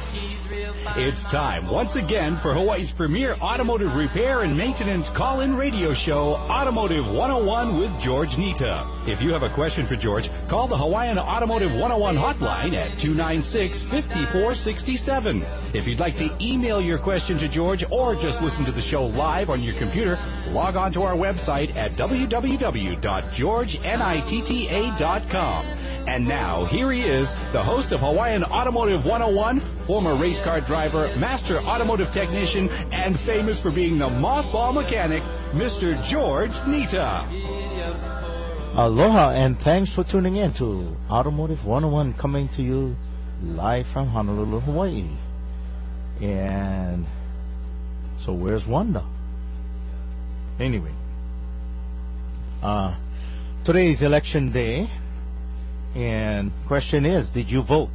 It's time once again for Hawaii's premier automotive repair and maintenance call-in radio show, Automotive 101 with George Nita. If you have a question for George, call the Hawaiian Automotive 101 hotline at 296-5467. If you'd like to email your question to George or just listen to the show live on your computer, log on to our website at www.georgenitta.com. And now, here he is, the host of Hawaiian Automotive 101, former race car driver, master automotive technician, and famous for being the mothball mechanic, Mr. George Nita. Aloha, and thanks for tuning in to Automotive 101, coming to you live from Honolulu, Hawaii. And so where's Wanda? Anyway, today is election day. And question is, did you vote?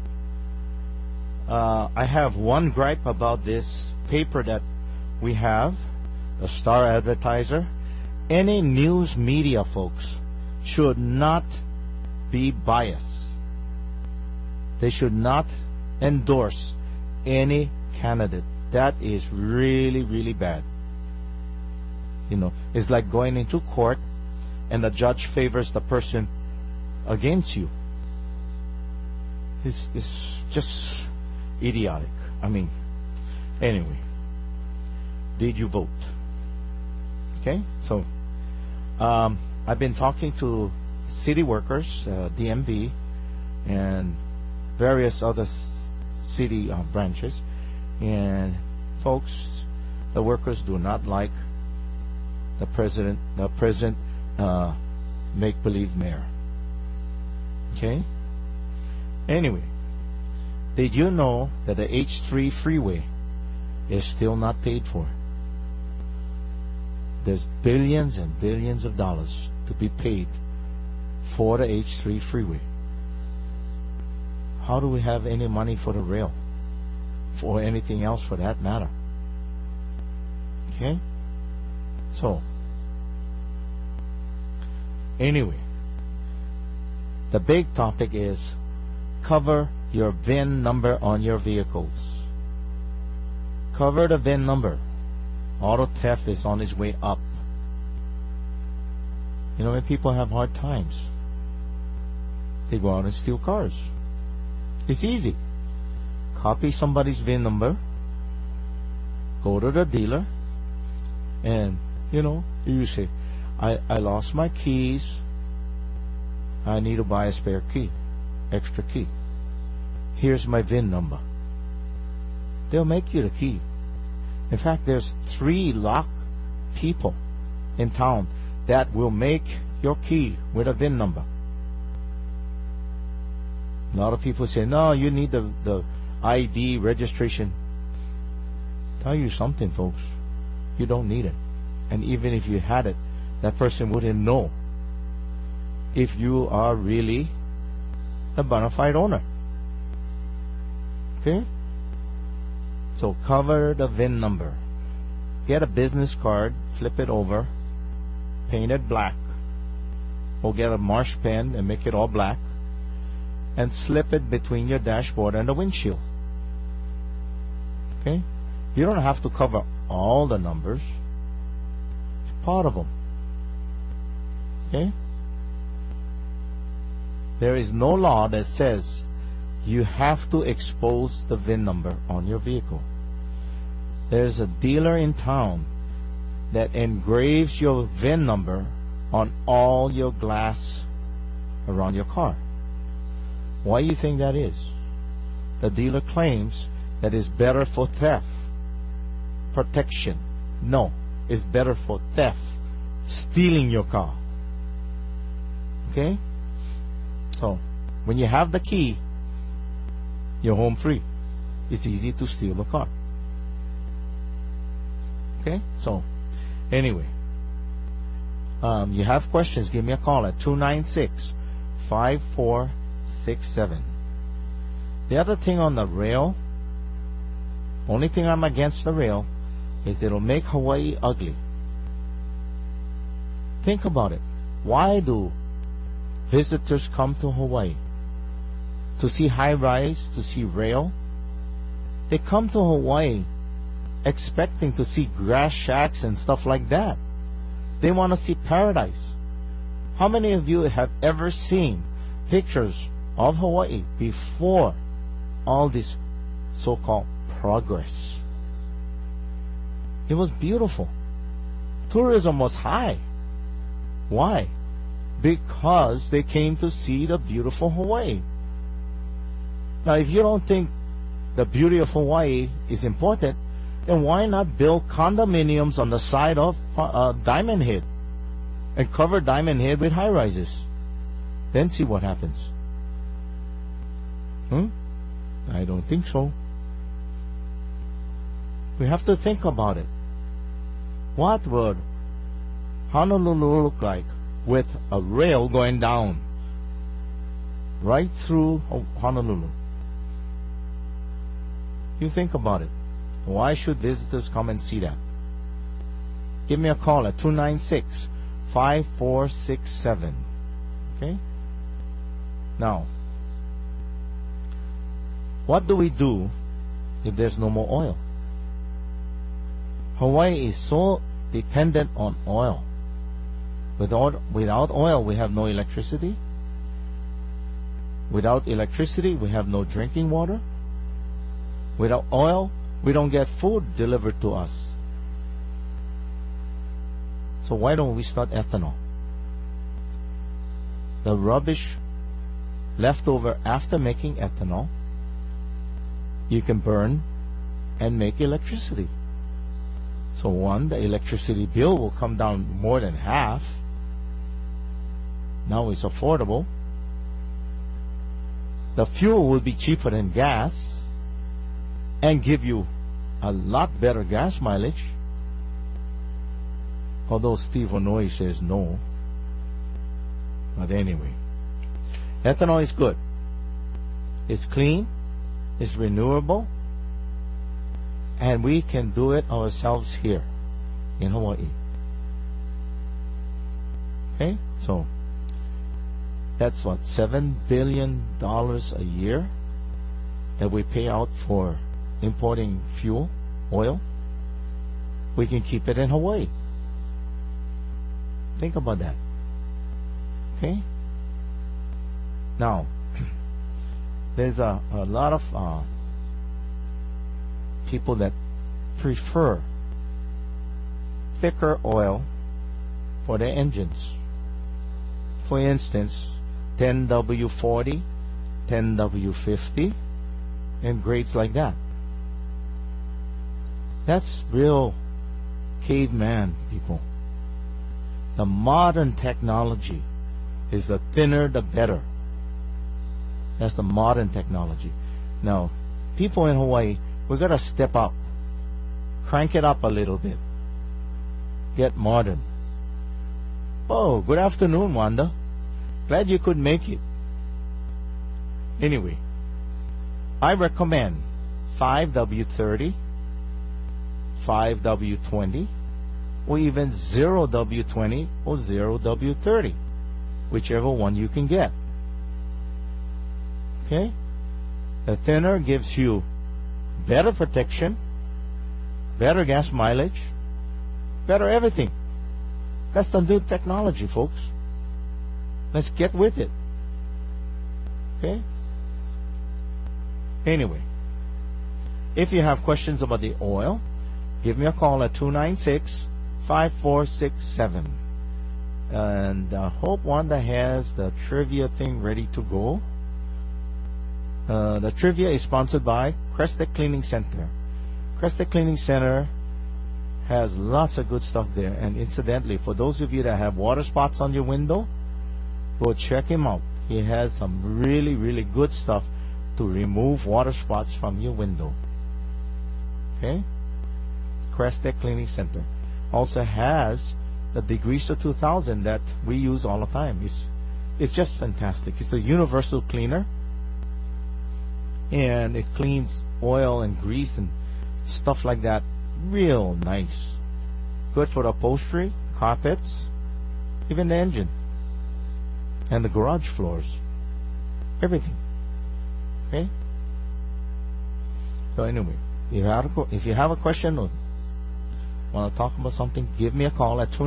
I have one gripe about this paper that we have, the Star Advertiser. Any news media, folks, should not be biased. They should not endorse any candidate. That is really, really bad. You know, it's like going into court and the judge favors the person against you. It's just idiotic. I mean, anyway, did you vote? Okay, so I've been talking to city workers, DMV, and various other city branches, and folks, the workers do not like the present make-believe mayor. Okay? Anyway, did you know that the H3 freeway is still not paid for? There's billions and billions of dollars to be paid for the H3 freeway. How do we have any money for the rail? For anything else for that matter? Okay? So, anyway, the big topic is cover your VIN number on your vehicles. Cover the VIN number. Auto theft is on its way up. You know, when people have hard times, they go out and steal cars. It's easy. Copy somebody's VIN number, go to the dealer, and, you know, you say, I lost my keys. I need to buy a spare key, extra key. Here's my VIN number. They'll make you the key. In fact, there's 3 lock people in town that will make your key with a VIN number. A lot of people say, no, you need the ID registration. Tell you something, folks. You don't need it. And even if you had it, that person wouldn't know if you are really a bona fide owner. Okay? So cover the VIN number. Get a business card, flip it over, paint it black, or get a marsh pen and make it all black, and slip it between your dashboard and the windshield. Okay? You don't have to cover all the numbers. Part of them. Okay? There is no law that says you have to expose the VIN number on your vehicle. There's a dealer in town that engraves your VIN number on all your glass around your car. Why do you think that is? The dealer claims that it's better for theft protection. No, it's better for theft, stealing your car. Okay? So, when you have the key, you're home free. It's easy to steal the car. Okay? So, anyway, you have questions, give me a call at 296-5467. The other thing on the rail, only thing I'm against the rail, is it'll make Hawaii ugly. Think about it. Why do visitors come to Hawaii? To see high rise, to see rail, They come to Hawaii expecting to see grass shacks and stuff like that. They want to see paradise. How many of you have ever seen pictures of Hawaii before all this so-called progress? It was beautiful. Tourism was high. Why? Because they came to see the beautiful Hawaii. Now, if you don't think the beauty of Hawaii is important, then why not build condominiums on the side of Diamond Head and cover Diamond Head with high-rises? Then see what happens. I don't think so. We have to think about it. What would Honolulu look like with a rail going down right through Honolulu? You think about it. Why should visitors come and see that? Give me a call at 296-5467. Okay? Now, what do we do if there's no more oil? Hawaii is so dependent on oil. Without oil, we have no electricity. Without electricity, we have no drinking water. Without oil, we don't get food delivered to us. So why don't we start ethanol? The rubbish left over after making ethanol, you can burn and make electricity. So one, the electricity bill will come down more than half. Now it's affordable. The fuel will be cheaper than gas and give you a lot better gas mileage. Although Steve Onoi says no. But anyway, ethanol is good. It's clean. It's renewable. And we can do it ourselves here in Hawaii. Okay? So, that's what, $7 billion a year that we pay out for importing fuel, oil. We can keep it in Hawaii. Think about that. Okay? Now, there's a lot of people that prefer thicker oil for their engines. For instance, 10W40, 10W50, and grades like that. That's real caveman, people. The modern technology is the thinner the better. That's the modern technology. Now, people in Hawaii, we got to step up. Crank it up a little bit. Get modern. Oh, good afternoon, Wanda. Glad you could make it. Anyway, I recommend 5W30, 5W20, or even 0W20 or 0W30, whichever one you can get. Okay? The thinner gives you better protection, better gas mileage, better everything. That's the new technology, folks. Let's get with it. Okay? Anyway, if you have questions about the oil, give me a call at 296-5467. And I hope Wanda has the trivia thing ready to go. The trivia is sponsored by Crested Cleaning Center. Crested Cleaning Center has lots of good stuff there. And incidentally, for those of you that have water spots on your window, go check him out. He has some really, really good stuff to remove water spots from your window. Okay? Crested Cleaning Center also has the Degreaser 2000 that we use all the time. It's just fantastic. It's a universal cleaner, and it cleans oil and grease and stuff like that real nice. Good for the upholstery, carpets, even the engine and the garage floors, everything. Okay? So anyway, if you have a question or want to talk about something, give me a call at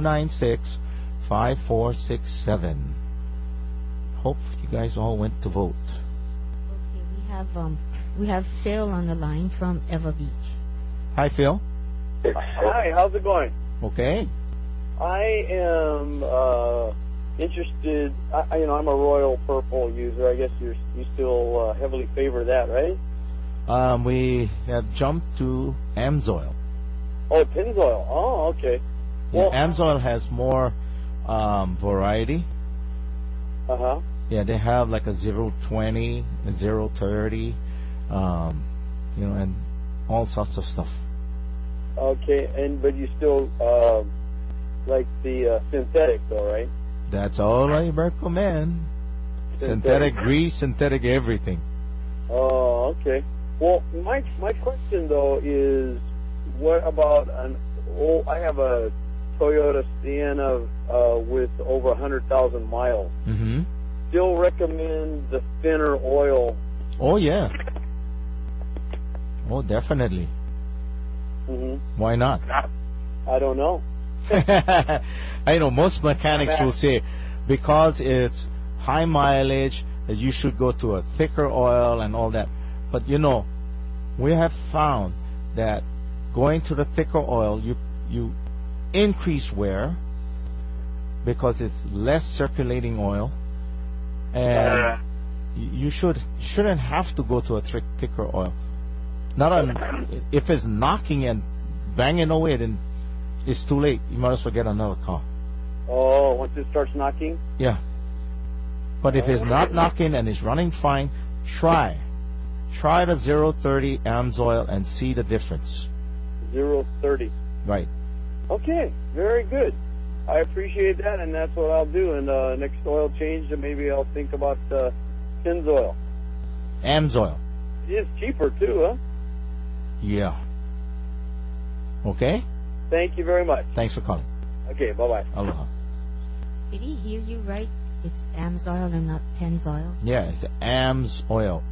296-5467. Hope you guys all went to vote. Okay, we have Phil on the line from Eva Beach. Hi, Phil. Hi, how's it going? Okay. I am interested. I'm a Royal Purple user. I guess you still heavily favor that, right? We have jumped to Amsoil. Oh, Pennzoil. Oh, okay. Well, Yeah, Amsoil has more variety. Uh-huh. Yeah, they have like a 020, a 030, and all sorts of stuff. Okay, but you still like the synthetic, though, right? That's all I recommend. Synthetic grease, synthetic everything. Oh, okay. Well, my question though is, what about I have a Toyota Sienna with over 100,000 miles. Mm-hmm. Still recommend the thinner oil. Oh, yeah. Oh, definitely. Mm-hmm. Why not? I don't know. I know most mechanics will say because it's high mileage that you should go to a thicker oil and all that. But we have found that going to the thicker oil, you increase wear because it's less circulating oil, and you shouldn't have to go to a thicker oil. If it's knocking and banging away, then it's too late. You might as well get another car. Oh, once it starts knocking? Yeah. But if it's not knocking and it's running fine, try the 030 Amsoil and see the difference. 030. Right. Okay, very good. I appreciate that, and that's what I'll do. And next oil change, maybe I'll think about Pennzoil. Amsoil. It is cheaper too, huh? Yeah. Okay? Thank you very much. Thanks for calling. Okay, bye-bye. Aloha. Did he hear you right? It's Amsoil and not Pennzoil? Yeah, it's Amsoil.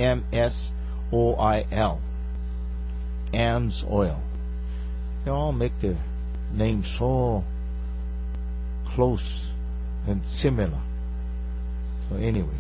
AMSOIL. Amsoil. They all make the name so close and similar. So anyway,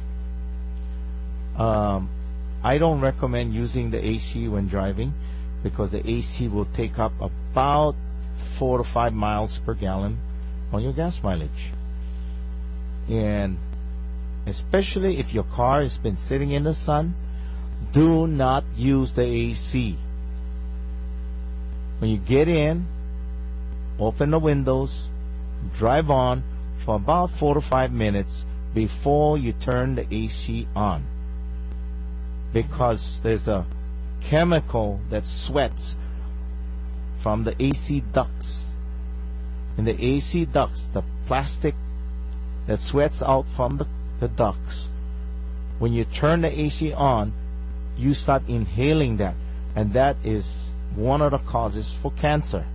I don't recommend using the AC when driving because the AC will take up about 4 to 5 miles per gallon on your gas mileage. And especially if your car has been sitting in the sun, do not use the AC. When you get in, open the windows, drive on for about 4 to 5 minutes before you turn the AC on. Because there's a chemical that sweats from the AC ducts. In the AC ducts, the plastic that sweats out from the ducts, when you turn the AC on, you start inhaling that, and that is one of the causes for cancer.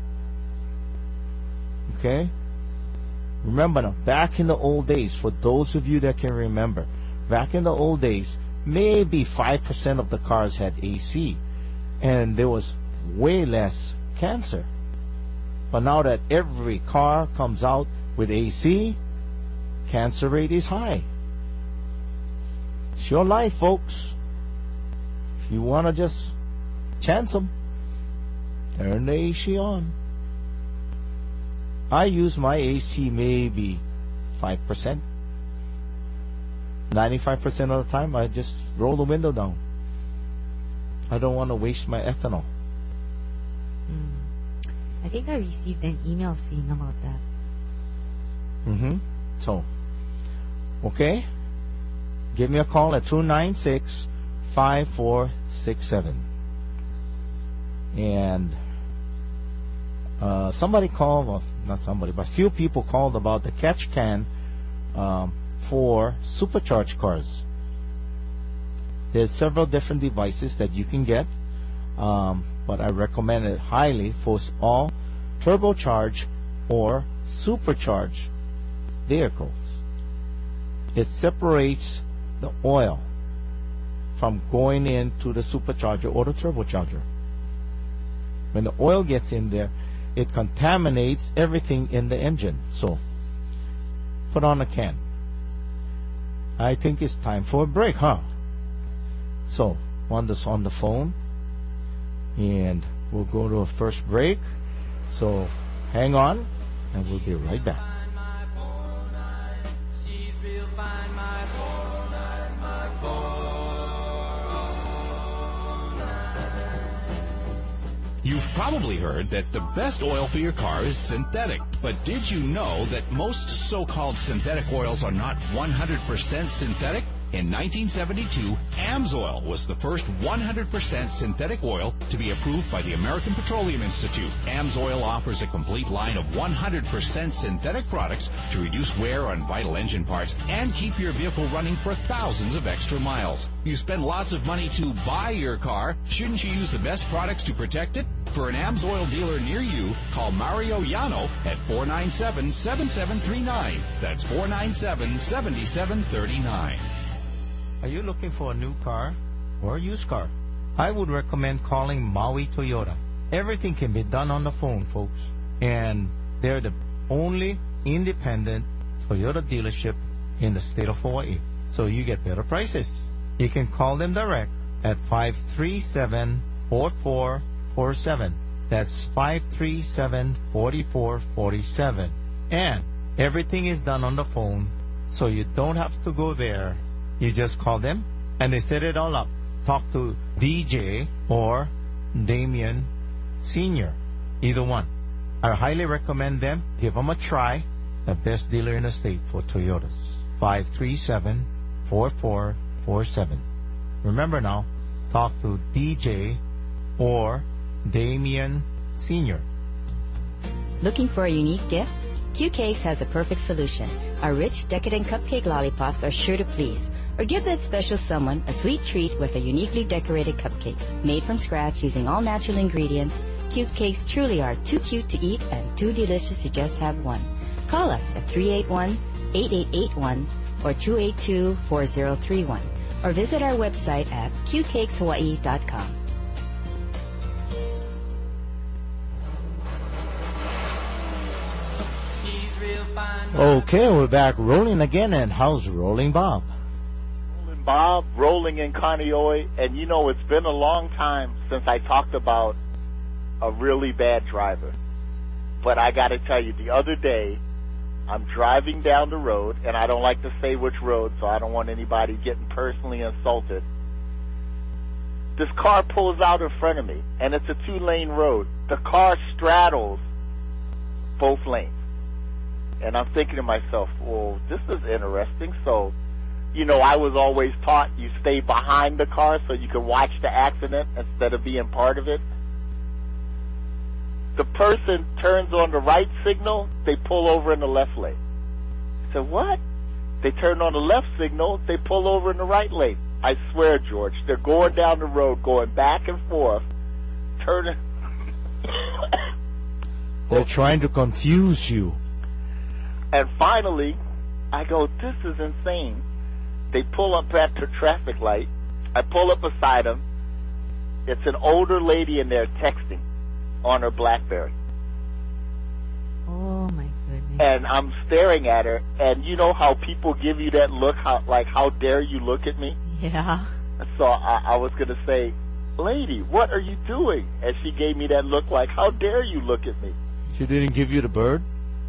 Okay? Remember now, back in the old days, for those of you that can remember, back in the old days, maybe 5% of the cars had AC, and there was way less cancer. But now that every car comes out with AC, cancer rate is high. It's your life, folks. If you want to just chance them, turn the AC on. I use my AC maybe 5%. 95% of the time, I just roll the window down. I don't want to waste my ethanol. I think I received an email saying about that. So, okay? Give me a call at 296-5467. And somebody called, well, not somebody, but few people called about the catch can for supercharged cars. There's several different devices that you can get, but I recommend it highly for all turbocharged or supercharged vehicles. It separates the oil from going into the supercharger or the turbocharger. When the oil gets in there, it contaminates everything in the engine. So, put on a can. I think it's time for a break, huh? So, Wanda's on the phone, and we'll go to a first break. So, hang on, and we'll be right back. You've probably heard that the best oil for your car is synthetic. But did you know that most so-called synthetic oils are not 100% synthetic? In 1972, AMSOIL was the first 100% synthetic oil to be approved by the American Petroleum Institute. AMSOIL offers a complete line of 100% synthetic products to reduce wear on vital engine parts and keep your vehicle running for thousands of extra miles. You spend lots of money to buy your car. Shouldn't you use the best products to protect it? For an AMSOIL dealer near you, call Mario Yano at 497-7739. That's 497-7739. Are you looking for a new car or a used car? I would recommend calling Maui Toyota. Everything can be done on the phone, folks. And they're the only independent Toyota dealership in the state of Hawaii. So you get better prices. You can call them direct at 537-4447. That's 537-4447. And everything is done on the phone, so you don't have to go there. You just call them, and they set it all up. Talk to DJ or Damien Sr., either one. I highly recommend them. Give them a try. The best dealer in the state for Toyotas. 537-4447. Remember now, talk to DJ or Damien Sr. Looking for a unique gift? Q Cakes has a perfect solution. Our rich, decadent cupcake lollipops are sure to please. Or give that special someone a sweet treat with a uniquely decorated cupcakes. Made from scratch using all natural ingredients, Cute Cakes truly are too cute to eat and too delicious to just have one. Call us at 381-8881 or 282-4031. Or visit our website at cutecakeshawaii.com. Okay, we're back rolling again, and how's Rolling Bob? Rolling Bob, rolling in Kaneohe, and you know, it's been a long time since I talked about a really bad driver. But I gotta tell you, the other day, I'm driving down the road, and I don't like to say which road, so I don't want anybody getting personally insulted. This car pulls out in front of me, and it's a 2-lane road. The car straddles both lanes. And I'm thinking to myself, well, this is interesting. So, you know, I was always taught you stay behind the car so you can watch the accident instead of being part of it. The person turns on the right signal, they pull over in the left lane. I said, what? They turn on the left signal, they pull over in the right lane. I swear, George, they're going down the road, going back and forth, turning. They're trying to confuse you. And finally, I go, this is insane. They pull up at the traffic light. I pull up beside them. It's an older lady in there texting on her BlackBerry. Oh, my goodness. And I'm staring at her, and you know how people give you that look, how dare you look at me? Yeah. So I was going to say, lady, what are you doing? And she gave me that look like, how dare you look at me? She didn't give you the bird?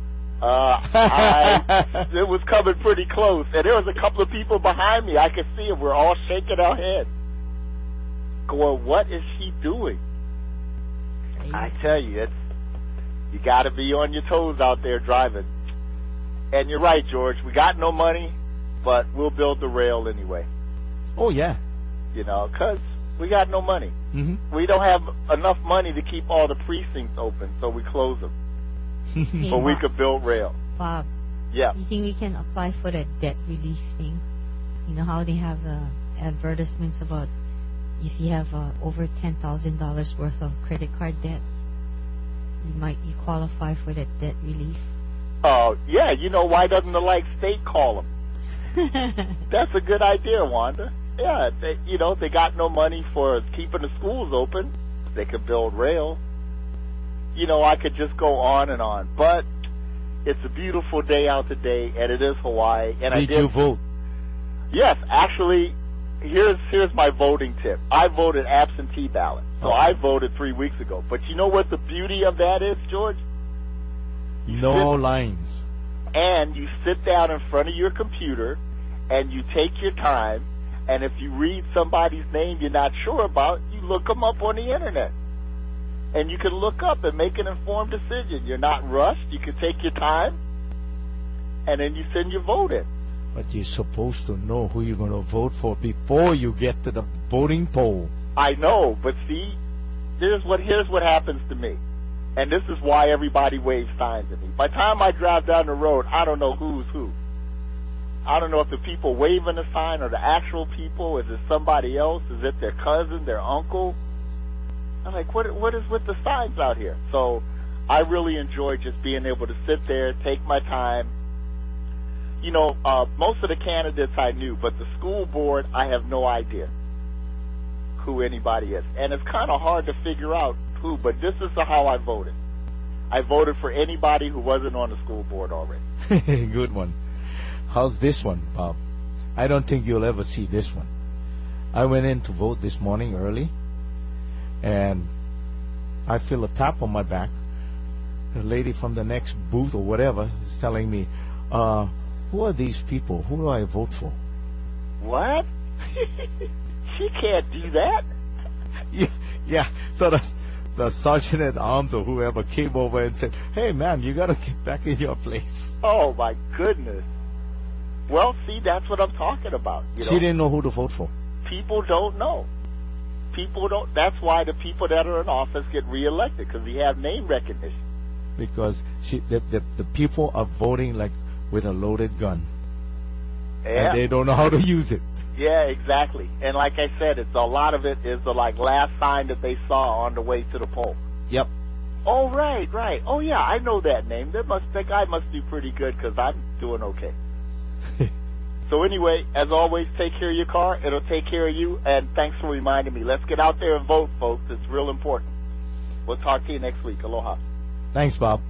It was coming pretty close, and there was a couple of people behind me. I could see them. We're all shaking our heads, going, "What is she doing?" Crazy. I tell you, you got to be on your toes out there driving. And you're right, George. We got no money, but we'll build the rail anyway. Oh, yeah. You know, because we got no money. Mm-hmm. We don't have enough money to keep all the precincts open, so we close them. Hey, But we Bob, could build rail. Bob, Yeah. you think we can apply for that debt relief thing? You know how they have advertisements about if you have over $10,000 worth of credit card debt, you qualify for that debt relief. Yeah, you know, why doesn't the state call them? That's a good idea, Wanda. Yeah, they got no money for keeping the schools open. They could build rail. I could just go on and on. But it's a beautiful day out today, and it is Hawaii. And Did you vote? Yes, actually, here's my voting tip. I voted absentee ballot, so I voted 3 weeks ago. But you know what the beauty of that is, George? No lines. And you sit down in front of your computer, and you take your time, and if you read somebody's name you're not sure about, you look them up on the internet. And you can look up and make an informed decision. You're not rushed. You can take your time, and then you send your vote in. But you're supposed to know who you're going to vote for before you get to the voting poll. I know, but see, here's what happens to me. And this is why everybody waves signs at me. By the time I drive down the road, I don't know who's who. I don't know if the people waving the sign are the actual people. Is it somebody else? Is it their cousin, their uncle? I'm like, what is with the signs out here? So I really enjoy just being able to sit there, take my time. Most of the candidates I knew, but the school board, I have no idea who anybody is. And it's kind of hard to figure out who, but this is how I voted. I voted for anybody who wasn't on the school board already. Good one. How's this one, Bob? I don't think you'll ever see this one. I went in to vote this morning early, and I feel a tap on my back. The lady from the next booth or whatever is telling me, who are these people? Who do I vote for? What? She can't do that. Yeah. So the sergeant at arms or whoever came over and said, hey, ma'am, you got to get back in your place. Oh, my goodness. Well, see, that's what I'm talking about. She didn't know who to vote for. People don't know. That's why the people that are in office get reelected, because we have name recognition. Because the people are voting like with a loaded gun. Yeah. And they don't know how to use it. Yeah, exactly. And like I said, a lot of it is the last sign that they saw on the way to the poll. Yep. Oh, right. Oh, yeah, I know that name. That guy must do pretty good because I'm doing okay. So anyway, as always, take care of your car. It'll take care of you. And thanks for reminding me. Let's get out there and vote, folks. It's real important. We'll talk to you next week. Aloha. Thanks, Bob.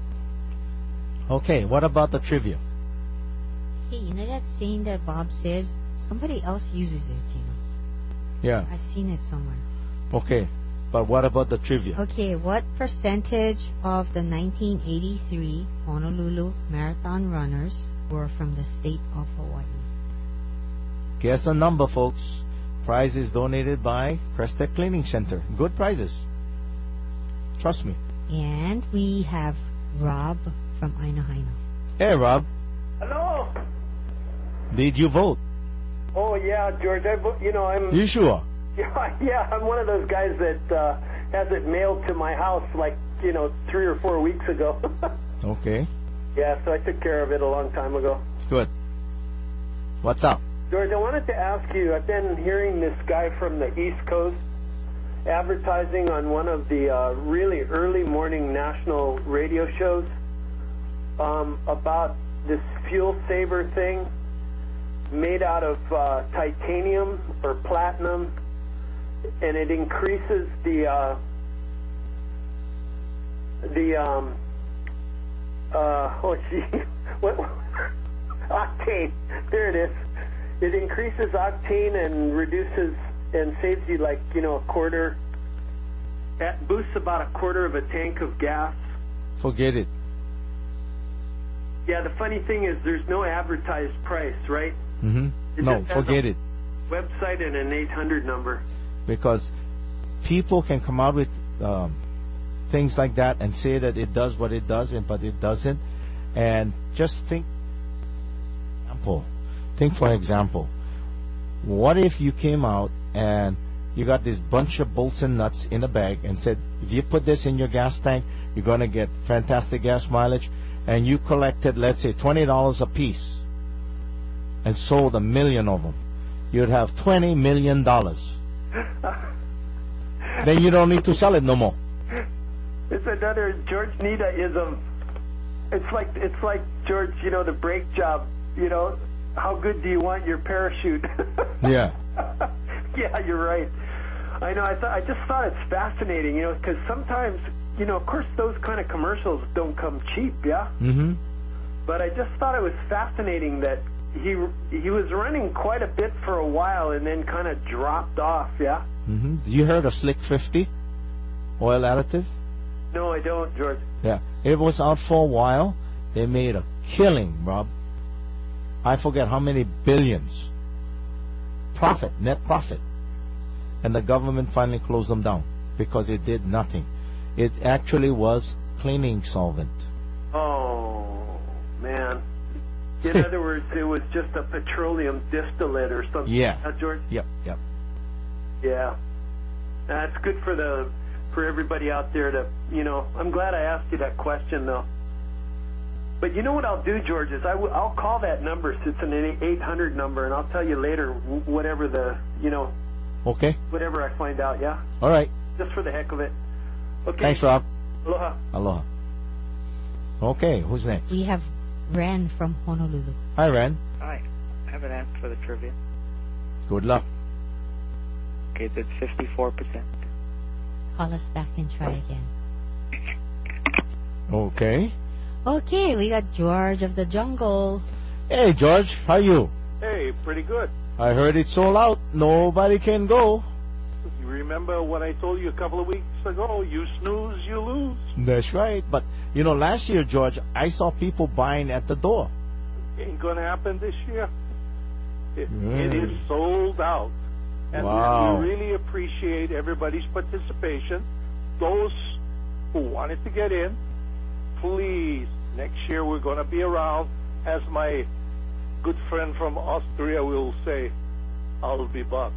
Okay, what about the trivia? Hey, that saying that Bob says? Somebody else uses it, Yeah. I've seen it somewhere. Okay, but what about the trivia? Okay, what percentage of the 1983 Honolulu Marathon runners were from the state of Hawaii? Guess a number, folks. Prizes donated by Crestec Cleaning Center. Good prizes. Trust me. And we have Rob from Aina Haina. Hey, Rob. Hello. Did you vote? Oh yeah, George. I'm. You sure? Yeah, I'm one of those guys that has it mailed to my house 3 or 4 weeks ago. Okay. Yeah, so I took care of it a long time ago. Good. What's up? George, I wanted to ask you, I've been hearing this guy from the East Coast advertising on one of the really early morning national radio shows about this fuel saver thing made out of titanium or platinum, and it increases the octane. There it is. It increases octane and reduces and saves you a quarter. That boosts about a quarter of a tank of gas. Forget it. Yeah, the funny thing is there's no advertised price, right? Mm-hmm. No, forget it. Website and an 800 number. Because people can come out with things like that and say that it does what it does, but it doesn't. And just think, for example, what if you came out and you got this bunch of bolts and nuts in a bag and said, if you put this in your gas tank, you're going to get fantastic gas mileage, and you collected, let's say, $20 a piece and sold 1 million of them, you'd have $20 million. Then you don't need to sell it no more. It's another George Nita-ism. It's like George, the brake job, how good do you want your parachute? Yeah. Yeah, you're right. I know. I just thought it's fascinating, you know, because sometimes, you know, of course, those kind of commercials don't come cheap, yeah. Mm-hmm. But I just thought it was fascinating that he was running quite a bit for a while and then kind of dropped off, yeah. Mm-hmm. You heard of Slick 50 oil additive? No, I don't, George. Yeah, it was out for a while. They made a killing, Rob. I forget how many billions. Profit, net profit. And the government finally closed them down because it did nothing. It actually was cleaning solvent. Oh, man. In other words, it was just a petroleum distillate or something. Yeah. George? Yep. Yeah. That's good for everybody out there to, you know, I'm glad I asked you that question, though. But you know what I'll do, George, is I'll call that number. It's an 800 number, and I'll tell you later whatever the, you know, Okay. whatever I find out, yeah? All right. Just for the heck of it. Okay. Thanks, Rob. Aloha. Aloha. Okay, who's next? We have Ren from Honolulu. Hi, Ren. Hi. I have an answer for the trivia. Good luck. Okay, it's 54%. Call us back and try again. Okay. Okay, we got George of the Jungle. Hey, George, how you? Hey, pretty good. I heard it's sold out. Nobody can go. You remember what I told you a couple of weeks ago? You snooze, you lose. That's right. But, you know, last year, George, I saw people buying at the door. Ain't going to happen this year. It is sold out. And Wow. we really appreciate everybody's participation. Those who wanted to get in, please, next year we're going to be around. As my good friend from Austria will say, I'll be back.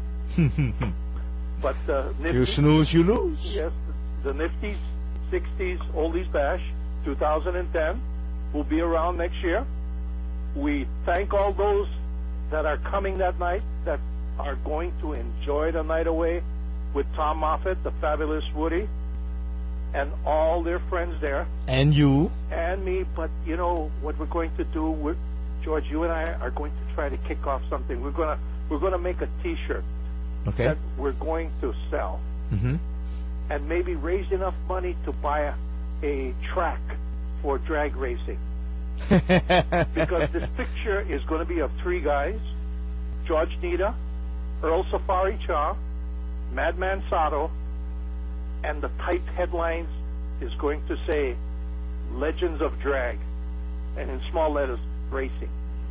But You snooze, you lose. yes, the Nifty's 60s Oldies Bash 2010 will be around next year. We thank all those that are coming that night, that are going to enjoy the night away with Tom Moffat, the fabulous Woody, and all their friends there, And you. and me. But you know what we're going to do? George, you and I are going to try to kick off something. We're gonna make a T-shirt Okay. that we're going to sell, Mm-hmm. and maybe raise enough money to buy a track for drag racing. Because this picture is going to be of three guys: George Nita, Earl Safari Cha, Madman Sato, and the typed headlines is going to say Legends of Drag, and in small letters, racing.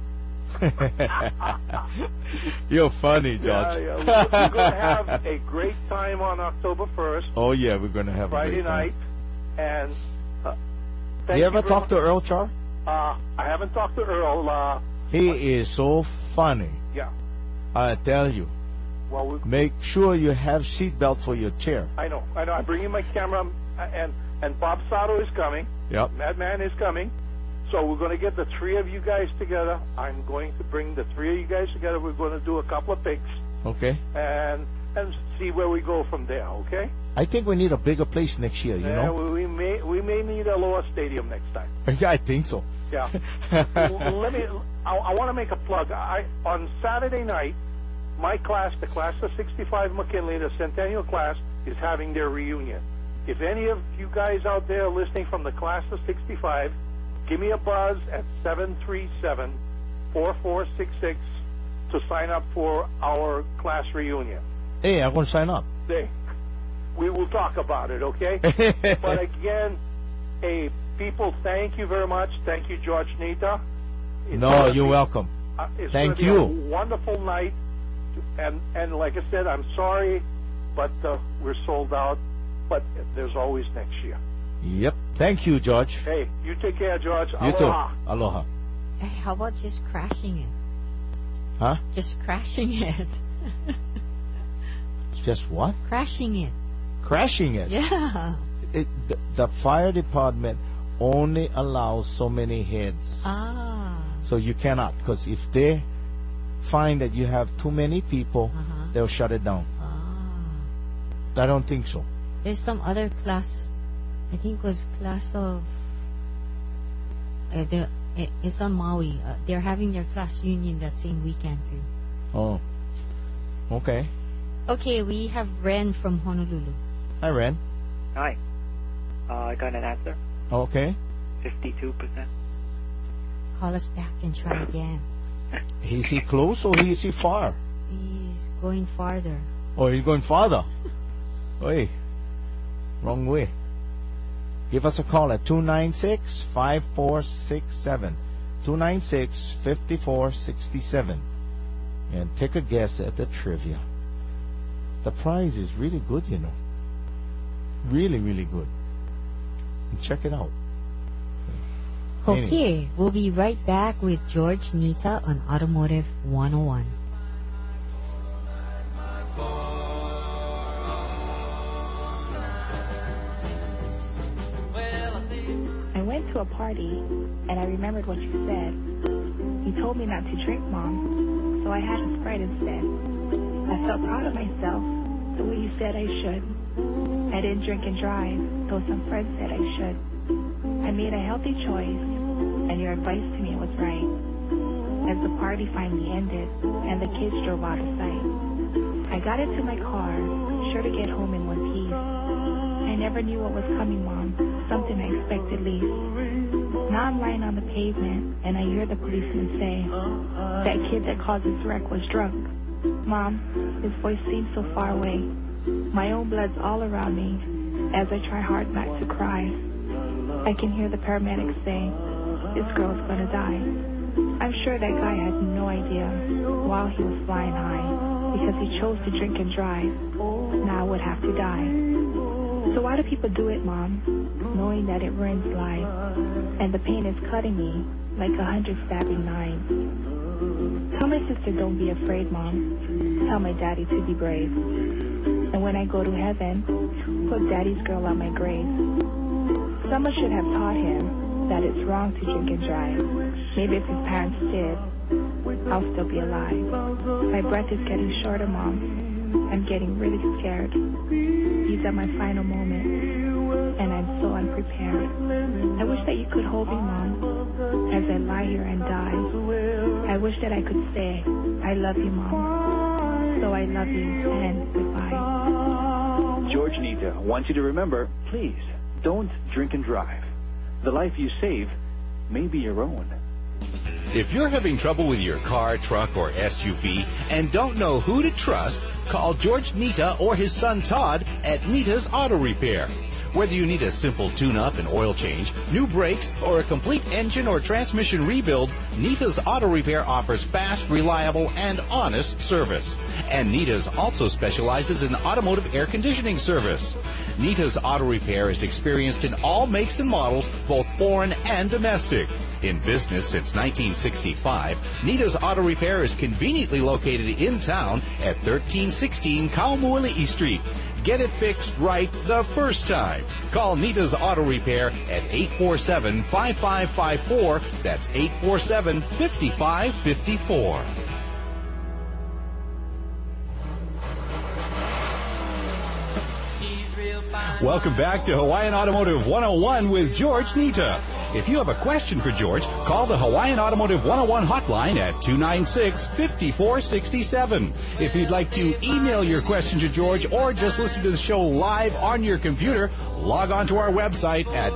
You're funny, George. Yeah. We're going to have a great time on October 1st, Oh, yeah, we're going to have Friday a great time. night, and thank You ever very talk to Earl Char? I haven't talked to Earl. He is so funny. Yeah. I tell you. Well, Make sure you have seatbelt for your chair. I know. I bring in my camera, and Bob Sato is coming. Yep. Madman is coming. So we're going to get the three of you guys together. I'm going to bring the three of you guys together. We're going to do a couple of picks Okay. and see where we go from there. Okay? I think we need a bigger place next year, you know? we may need a lower stadium next time. Yeah, I think so. Yeah. I want to make a plug. On Saturday night, my class, the class of 65 McKinley, the Centennial class, is having their reunion. If any of you guys out there listening from the class of 65, give me a buzz at 737-4466 to sign up for our class reunion. Hey, I'm going to sign up. We will talk about it, okay? But again, hey, people, thank you very much. Thank you, George Nita. No, you're welcome. It's Thank gonna be you. a wonderful night, and like I said, I'm sorry, but we're sold out. But there's always next year. Yep. Thank you, George. Hey, you take care, George. You Aloha. too. Aloha. Hey, how about just crashing it? Huh? Just crashing it. Just what? Crashing it. Crashing it. Yeah. The fire department only allows so many heads. Ah. So you cannot, because if they find that you have too many people, they'll shut it down. Ah. I don't think so. There's some other class, I think it was class of, it's on Maui. They're having their class reunion that same weekend too. Oh. Okay. Okay, we have Ren from Honolulu. Hi, Ren. Hi. I got an answer. Okay. 52%. Call us back and try again. Is he close or is he far? He's going farther. Oh, he's going farther. Hey, wrong way. Give us a call at 296-5467. 296-5467. And take a guess at the trivia. The prize is really good, you know. Really, really good. Check it out. Okay, we'll be right back with George Nita on Automotive 101. I went to a party, and I remembered what you said. You told me not to drink, Mom, so I had a Sprite instead. I felt proud of myself, the way you said I should. I didn't drink and drive, though some friends said I should. I made a healthy choice, and your advice to me was right. As the party finally ended, and the kids drove out of sight, I got into my car, sure to get home in one piece. I never knew what was coming, Mom, something I expected least. Now I'm lying on the pavement, and I hear the policeman say, that kid that caused this wreck was drunk. Mom, his voice seems so far away. My own blood's all around me as I try hard not to cry. I can hear the paramedics say, this girl's gonna die. I'm sure that guy had no idea while he was flying high because he chose to drink and drive. Now I would have to die. So why do people do it, Mom, knowing that it ruins life and the pain is cutting me like 100 stabbing knives? Tell my sister don't be afraid, Mom. Tell my daddy to be brave. And when I go to heaven, put Daddy's girl on my grave. Someone should have taught him that it's wrong to drink and drive. Maybe if his parents did, I'll still be alive. My breath is getting shorter, Mom. I'm getting really scared. These are my final moments, and I'm so unprepared. I wish that you could hold me, Mom, as I lie here and die. I wish that I could say, I love you, Mom. So I love you, and goodbye. George Nita wants you to remember, please, don't drink and drive. The life you save may be your own. If you're having trouble with your car, truck, or SUV and don't know who to trust, call George Nita or his son Todd at Nita's Auto Repair. Whether you need a simple tune-up and oil change, new brakes, or a complete engine or transmission rebuild, Nita's Auto Repair offers fast, reliable, and honest service. And Nita's also specializes in automotive air conditioning service. Nita's Auto Repair is experienced in all makes and models, both foreign and domestic. In business since 1965, Nita's Auto Repair is conveniently located in town at 1316 Kaumuali'i Street. Get it fixed right the first time. Call Nita's Auto Repair at 847-5554. That's 847-5554. Welcome back to Hawaiian Automotive 101 with George Nita. If you have a question for George, call the Hawaiian Automotive 101 hotline at 296-5467. If you'd like to email your question to George or just listen to the show live on your computer, log on to our website at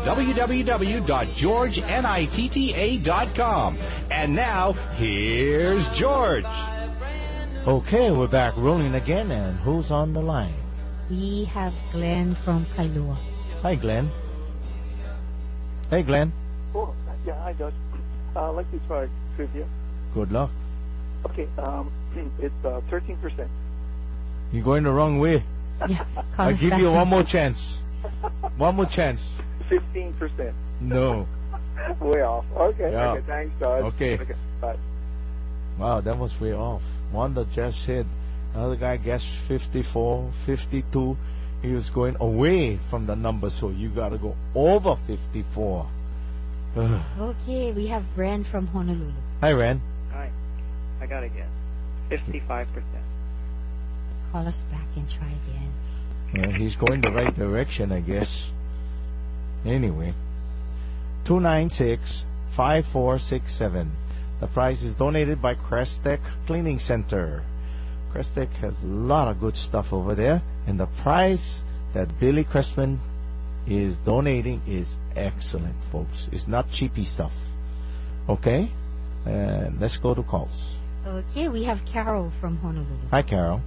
www.georgenitta.com. And now, here's George. Okay, we're back rolling again, and who's on the line? We have Glenn from Kailua. Hi, Glenn. Hey, Glenn. Oh, yeah, hi, George. I'd like to try trivia. Good luck. Okay, it's 13%. You're going the wrong way. Yeah, I'll give you one more chance. One more chance. 15%. No. Way off. Okay, Yeah. okay, thanks, George. Okay. Bye. Wow, that was way off. One that just said, another guy guessed 54, 52. He was going away from the number, so you got to go over 54. Okay, we have Ren from Honolulu. Hi, Ren. Hi. I got it again. 55%. Call us back and try again. Well, he's going the right direction, I guess. Anyway, 296-5467. The prize is donated by Crestec Cleaning Center. Crestec has a lot of good stuff over there, and the price that Billy Crestman is donating is excellent, folks. It's not cheapy stuff. Okay? And let's go to calls. Okay, we have Carol from Honolulu. Hi, Carol.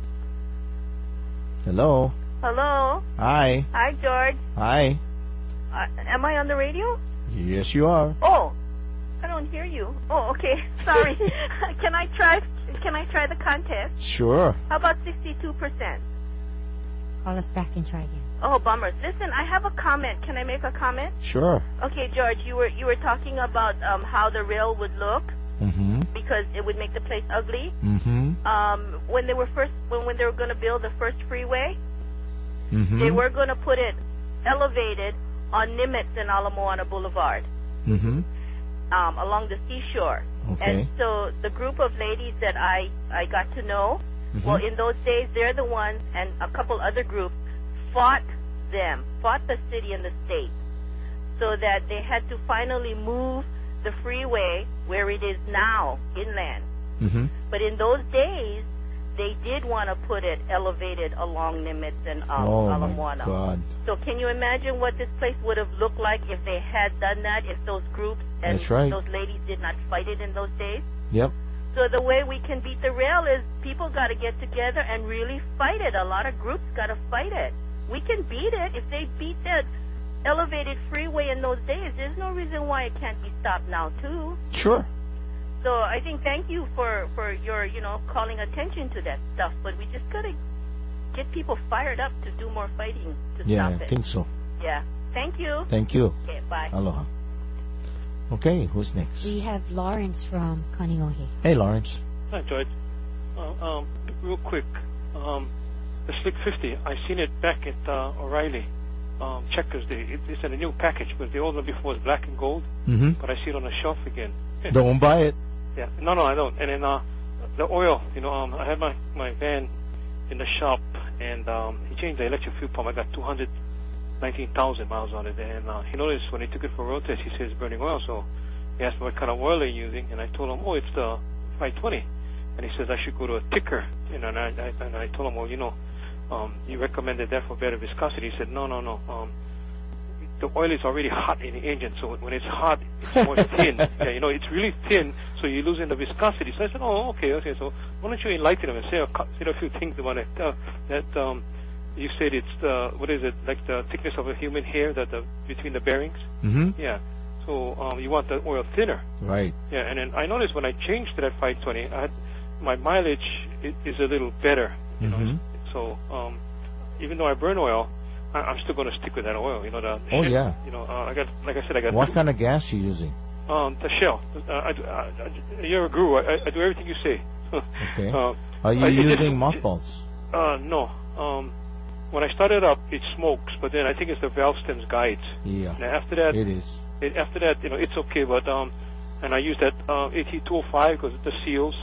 Hello. Hello. Hi. Hi, George. Hi. Am I on the radio? Yes, you are. Oh, I don't hear you. Oh, okay. Sorry. Can I try the contest? Sure. How about 62%? Call us back and try again. Oh, bummers. Listen, I have a comment. Can I make a comment? Sure. Okay, George, you were talking about how the rail would look Mm-hmm. because it would make the place ugly. Mm-hmm. When they were going to build the first freeway, Mm-hmm. they were going to put it elevated on Nimitz and Ala Moana Boulevard. Mm-hmm. Along the seashore. Okay. And so the group of ladies that I got to know, Mm-hmm. well, in those days, they're the ones, and a couple other groups, fought the city and the state, so that they had to finally move the freeway where it is now, inland. Mm-hmm. But in those days, they did want to put it elevated along Nimitz and Oh, Ala my Moana. God. So can you imagine what this place would have looked like if they had done that, if those groups and That's right. those ladies did not fight it in those days? Yep. So the way we can beat the rail is people got to get together and really fight it. A lot of groups got to fight it. We can beat it. If they beat that elevated freeway in those days, there's no reason why it can't be stopped now, too. Sure. So I think thank you for your, calling attention to that stuff. But we just got to get people fired up to do more fighting to Yeah, stop I it. think so. Yeah. Thank you. Thank you. Okay, bye. Aloha. Okay, who's next? We have Lawrence from Kaneohe. Hey, Lawrence. Hi, George. Real quick, the Slick 50, I seen it back at O'Reilly. Checkers, it's in a new package, but the old one before was black and gold. Mm-hmm. But I see it on the shelf again. Don't buy it. Yeah, no, I don't. And then the oil, I had my van in the shop, and he changed the electric fuel pump. I got 219,000 miles on it, and he noticed when he took it for a road test, he says it's burning oil. So he asked me what kind of oil they're using, and I told him, it's the 520. And he says I should go to a ticker, and I told him, you recommended that for better viscosity. He said, no. The oil is already hot in the engine, so when it's hot, it's more thin. Yeah, it's really thin, so you're losing the viscosity. So I said, okay. So why don't you enlighten him and say a few things about it? That you said it's what is it, like the thickness of a human hair between the bearings? Mm-hmm. Yeah. So you want the oil thinner. Right. Yeah, and then I noticed when I changed to that 520, my mileage is a little better. Mm-hmm. So even though I burn oil, I'm still going to stick with that oil. Yeah. I got. What kind of gas are you using? The Shell. You're a guru. I do everything you say. Okay. Are you using mothballs? No. When I started up, it smokes, but then I think it's the Valston's guides. Yeah. And after that, it is. After that, it's okay, but and I use that AT205 because the seals.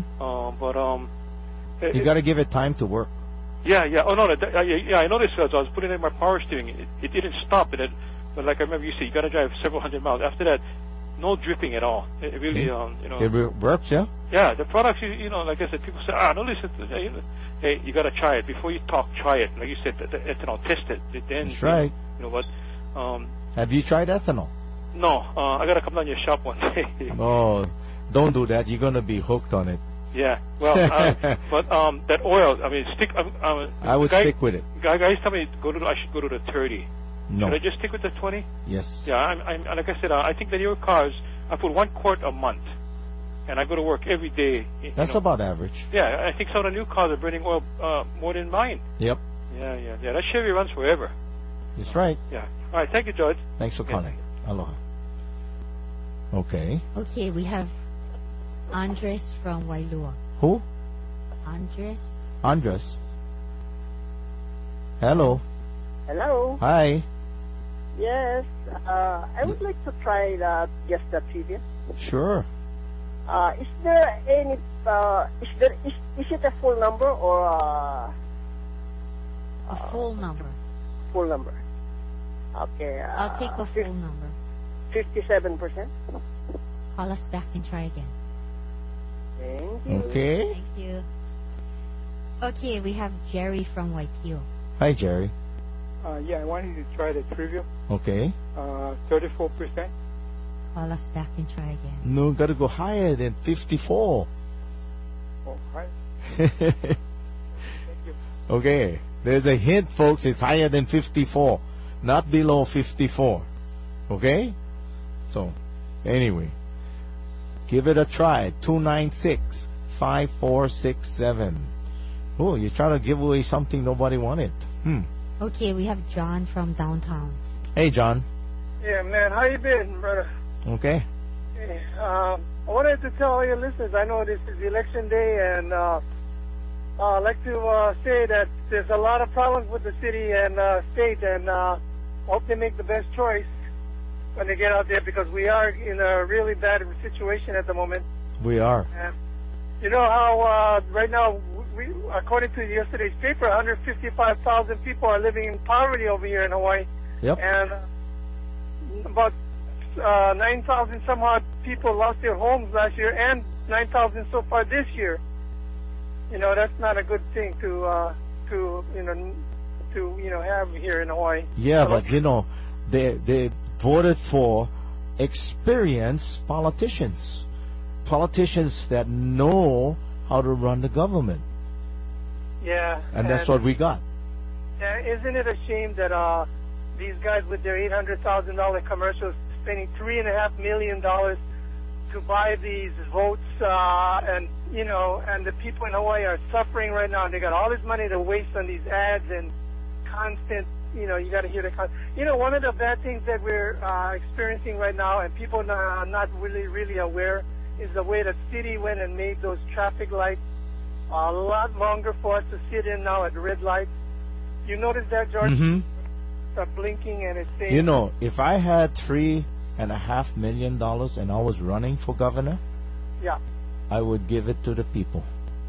Mm-hmm. You got to give it time to work. Yeah. Oh no. I noticed as I was putting it in my power steering, it didn't stop. But like I remember you said, you got to drive several hundred miles. After that, no dripping at all. It really, It works, yeah. Yeah, the products, like I said, people say, no, listen to it. Hey, you got to try it before you talk. Try it, like you said, the ethanol, test it. Then, that's right. But have you tried ethanol? No, I got to come down to your shop one day. Oh, don't do that. You're gonna be hooked on it. Yeah, well, but that oil, stick. I would stick with it. Guys tell me I should go to the 30. No. Should I just stick with the 20? Yes. Yeah, I'm like I said, I think the newer cars, I put 1 quart a month, and I go to work every day. That's about average. Yeah, I think some of the new cars are burning oil more than mine. Yep. Yeah. That Chevy runs forever. That's right. Yeah. All right, thank you, George. Thanks for calling. Aloha. Okay. Okay, we have Andres from Wailua. Who? Andres. Hello. Hello. Hi. Yes, I would like to try guess the trivia. Sure. Is there any? Is it a full number or a full number? Full number. Okay. I'll take a full number. 57%. Call us back and try again. Thank you. Okay. Thank you. Okay, we have Jerry from Waipio. Hi, Jerry. Yeah, I wanted to try the trivial. Okay. 34%. Call us back and try again. No, gotta go higher than 54. Oh, hi. Okay. There's a hint, folks. It's higher than 54, not below 54. Okay? So, anyway, give it a try. 296-5467. Oh, you're trying to give away something nobody wanted. Okay, we have John from downtown. Hey, John. Yeah, man, how you been, brother? Okay. Hey, I wanted to tell all your listeners, I know this is election day, and I'd like to say that there's a lot of problems with the city and state, and hope they make the best choice when they get out there, because we are in a really bad situation at the moment. We are. And you know how right now, according to yesterday's paper, 155,000 people are living in poverty over here in Hawaii. Yep. And about 9,000 some odd people lost their homes last year, and 9,000 so far this year. You know, that's not a good thing to have here in Hawaii. Yeah, but they voted for experienced politicians that know how to run the government. Yeah. And that's what we got. Yeah, isn't it a shame that these guys with their $800,000 commercials spending $3.5 million to buy these votes, and the people in Hawaii are suffering right now. They got all this money to waste on these ads and constant. You got to hear the. One of the bad things that we're experiencing right now, and people are not really aware, is the way the city went and made those traffic lights a lot longer for us to sit in now at red lights. You notice that, George? Mm-hmm. Start blinking and it's saying. If I had $3.5 million and I was running for governor, yeah, I would give it to the people.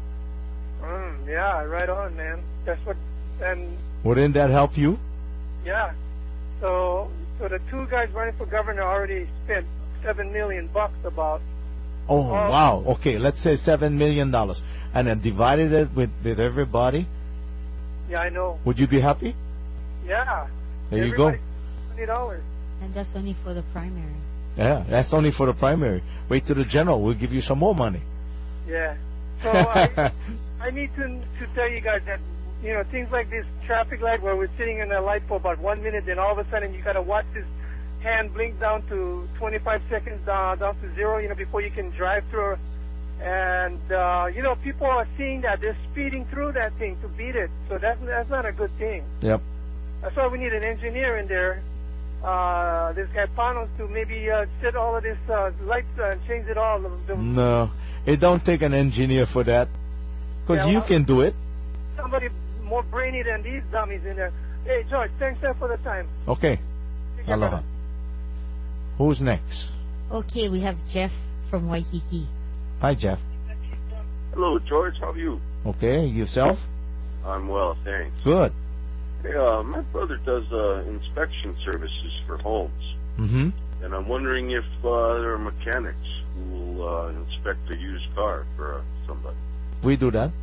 Yeah, right on, man. That's what. And wouldn't that help you? yeah, so the two guys running for governor already spent $7 million about. Oh, wow. Okay, let's say $7 million, and then divided it with everybody. Yeah, I know. Would you be happy? Yeah. There you go. $20. And that's only for the primary. Yeah, that's only for the primary. Wait till the general. We'll give you some more money. Yeah. So I need to tell you guys that, things like this traffic light where we're sitting in a light for about 1 minute, then all of a sudden you got to watch this hand blink down to 25 seconds down to zero, before you can drive through. And, people are seeing that. They're speeding through that thing to beat it. So that's not a good thing. Yep. That's why we need an engineer in there, this guy Panos, to maybe set all of this lights and change it all. No, it don't take an engineer for that, because you can do it. Somebody more brainy than these dummies in there. Hey, George, thanks for the time. Okay. Aloha. Who's next? Okay, we have Jeff from Waikiki. Hi, Jeff. Hello, George. How are you? Okay, yourself? I'm well, thanks. Good. Hey, my brother does inspection services for homes. Mm-hmm. And I'm wondering if there are mechanics who will inspect a used car for somebody. We do that.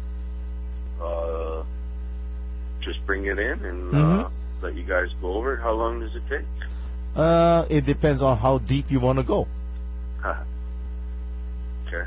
Just bring it in and let you guys go over it. How long does it take? It depends on how deep you want to go. Okay.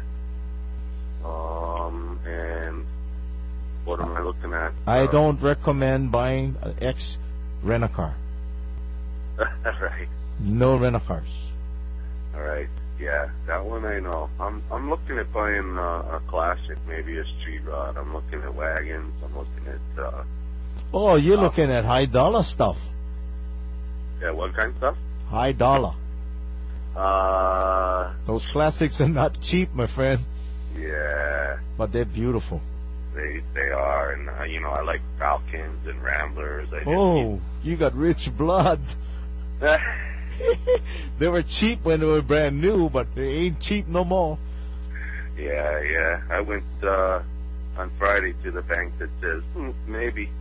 And what am I looking at? I don't recommend buying an rent-a-car. Right. No rent-a-cars. All right. Yeah, that one I know. I'm looking at buying a classic, maybe a street rod. I'm looking at wagons. I'm looking at. Oh, you're looking at high dollar stuff. Yeah, what kind of stuff? High dollar. Those classics are not cheap, my friend. Yeah. But they're beautiful. They are, and I like Falcons and Ramblers. You got rich blood. They were cheap when they were brand new, but they ain't cheap no more. Yeah. I went on Friday to the bank that says maybe.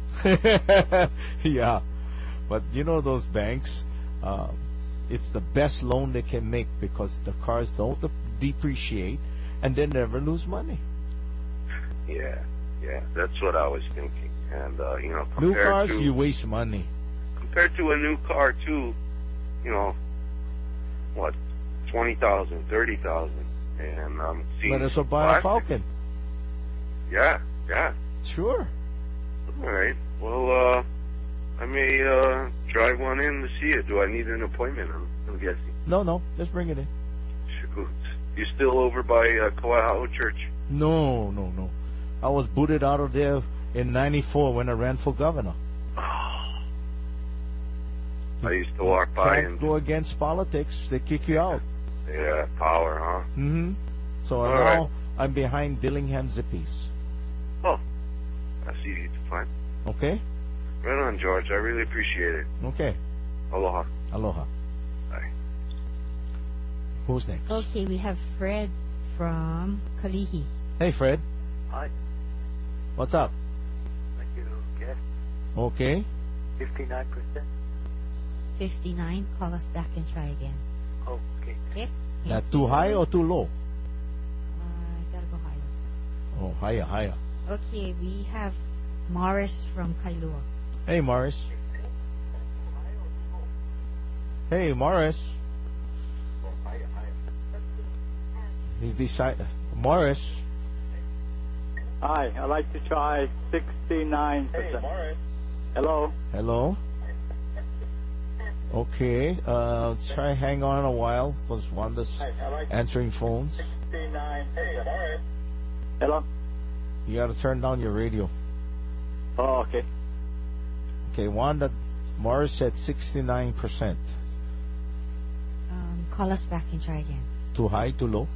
Yeah, but those banks, it's the best loan they can make because the cars don't depreciate and they never lose money. Yeah. Yeah, that's what I was thinking. And, you know, New compared cars, to, you waste money. compared to a new car, too, you know, what, 20,000, 30,000. And I'm seeing. Let us buy a Falcon. Yeah. Sure. All right. Well, I may drive one in to see it. Do I need an appointment? I'm guessing. No, just bring it in. Shoot. You still over by Kawahao Church? No. I was booted out of there in '94 when I ran for governor. I used to walk by Can't go against politics. They kick you out. Yeah, power, huh? Mm-hmm. So All now right. I'm behind Dillingham Zippies. Oh, that's easy to find. Okay? Right on, George. I really appreciate it. Okay. Aloha. Aloha. Bye. Who's next? Okay, we have Fred from Kalihi. Hey, Fred. Hi. What's up? Thank you, guess. Okay. 59%. 59. Call us back and try again. Oh, okay. Okay? That too high or too low? Gotta go higher. Oh, higher. Okay, we have Morris from Kailua. Hey, Morris. Hey, Morris. He's decided. Morris. Hi, I'd like to try 69%. Hey, Morris. Hello. Hello. Okay. Try hang on a while because Wanda's answering phones. 69%. Hello. You got to turn down your radio. Oh, okay. Okay, Wanda. Morris said 69%. Call us back and try again. Too high, too low?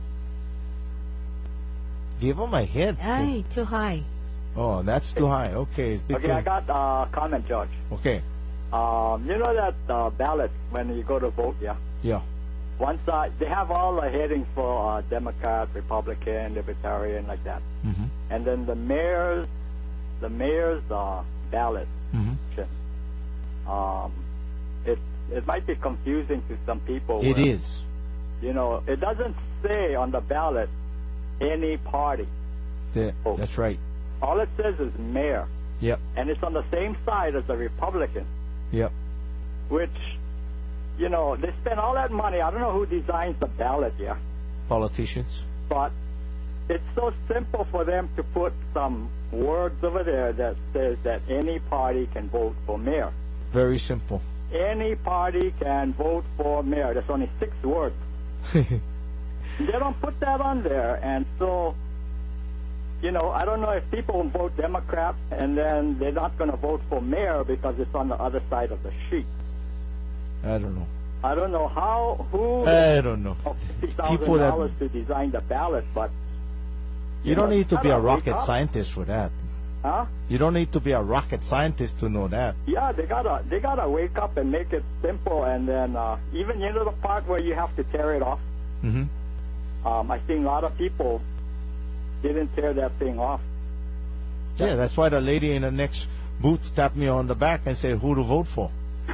Give him a hint. Ay, too high. Oh, that's too high. Okay, it's between. Okay, I got a comment, George. Okay. You know that ballot when you go to vote, yeah? Yeah. One side, they have all the headings for Democrat, Republican, Libertarian, like that. Mm-hmm. And then the mayor's ballot. Mm-hmm. It might be confusing to some people. It is. You know, it doesn't say on the ballot any party. That's right. All it says is mayor. Yep. And it's on the same side as the Republican. Yep. Which, you know, they spend all that money. I don't know who designs the ballot, yeah. Politicians. But it's so simple for them to put some words over there that says that any party can vote for mayor. Very simple. Any party can vote for mayor. There's only 6 words. They don't put that on there, and so, you know, I don't know if people vote Democrat and then they're not going to vote for mayor because it's on the other side of the sheet. I don't know. I don't know who. I don't know. People $50,000 to design the ballot, but you don't need to be a rocket wake up. scientist for that. Huh? You don't need to be a rocket scientist to know that. Yeah, they gotta wake up and make it simple, and then even the part where you have to tear it off. Mm-hmm. I think a lot of people didn't tear that thing off. Yeah, that's why the lady in the next booth tapped me on the back and said, "Who to vote for?"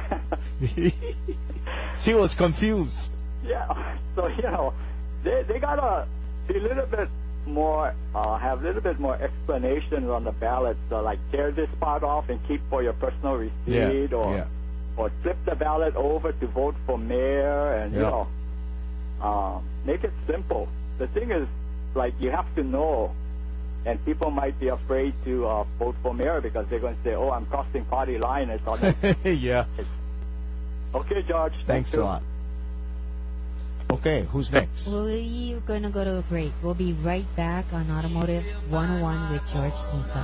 She was confused. Yeah, so they gotta be a little bit more, have a little bit more explanation on the ballot. So like tear this part off and keep for your personal receipt, or flip the ballot over to vote for mayor, and make it simple. The thing is, like, you have to know, and people might be afraid to vote for mayor because they're going to say, "Oh, I'm crossing party line." It's on Yeah. Okay, George. Thanks a lot. Okay, who's next? We're going to go to a break. We'll be right back on Automotive 101 with George Nika.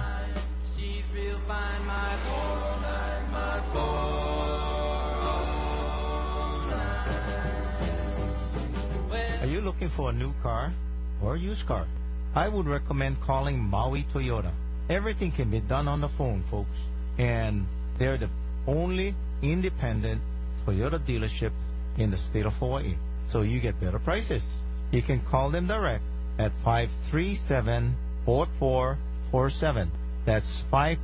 Are you looking for a new car or a used car? I would recommend calling Maui Toyota. Everything can be done on the phone, folks. And they're the only independent Toyota dealership in the state of Hawaii. So you get better prices. You can call them direct at 537-4447. That's